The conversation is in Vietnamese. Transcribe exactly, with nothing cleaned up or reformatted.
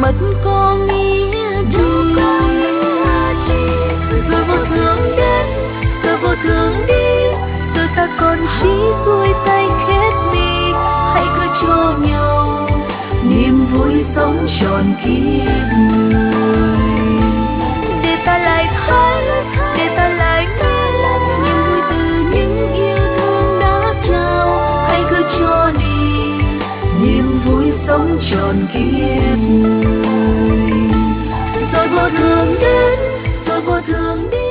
mất có nghĩa gì. Rồi vô thường đến, rồi vô thường đi, rồi ta còn chỉ xuôi tay khép mi. Hãy cứ cho nhau niềm vui sống tròn kiếp người. Để ta lại thấy, để ta lại nghe niềm vui từ những yêu thương đã trao. Hãy cứ cho đi niềm vui sống tròn kiếp người. Rồi vô thường đến, rồi vô thường đi.